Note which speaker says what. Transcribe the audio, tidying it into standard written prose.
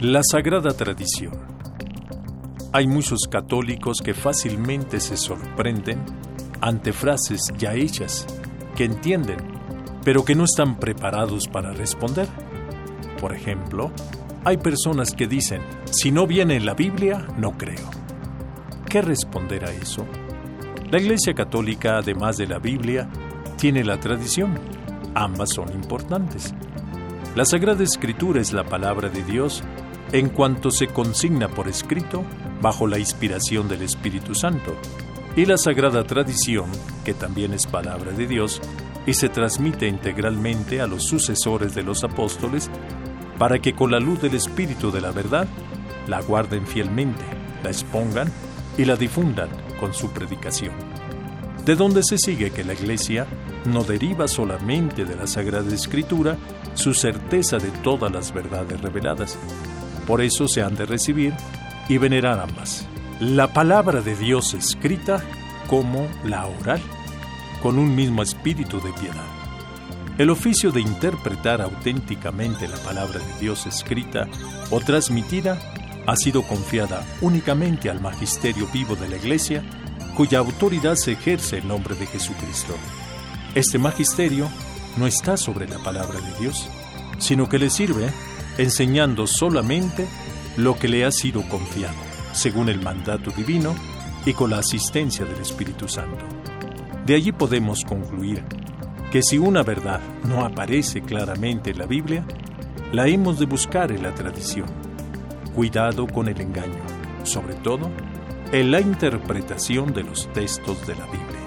Speaker 1: La Sagrada Tradición. Hay muchos católicos que fácilmente se sorprenden ante frases ya hechas, que entienden, pero que no están preparados para responder. Por ejemplo, hay personas que dicen, si no viene en la Biblia, no creo. ¿Qué responder a eso? La Iglesia Católica, además de la Biblia, tiene la tradición. Ambas son importantes. La Sagrada Escritura es la palabra de Dios en cuanto se consigna por escrito bajo la inspiración del Espíritu Santo, y la Sagrada Tradición, que también es palabra de Dios y se transmite integralmente a los sucesores de los apóstoles para que con la luz del Espíritu de la verdad la guarden fielmente, la expongan y la difundan con su predicación. De donde se sigue que la Iglesia no deriva solamente de la Sagrada Escritura su certeza de todas las verdades reveladas. Por eso se han de recibir y venerar ambas, la palabra de Dios escrita como la oral, con un mismo espíritu de piedad. El oficio de interpretar auténticamente la palabra de Dios escrita o transmitida ha sido confiada únicamente al magisterio vivo de la Iglesia, cuya autoridad se ejerce en nombre de Jesucristo. Este magisterio no está sobre la palabra de Dios, sino que le sirve enseñando solamente lo que le ha sido confiado, según el mandato divino y con la asistencia del Espíritu Santo. De allí podemos concluir que si una verdad no aparece claramente en la Biblia, la hemos de buscar en la tradición. Cuidado con el engaño, sobre todo en la interpretación de los textos de la Biblia.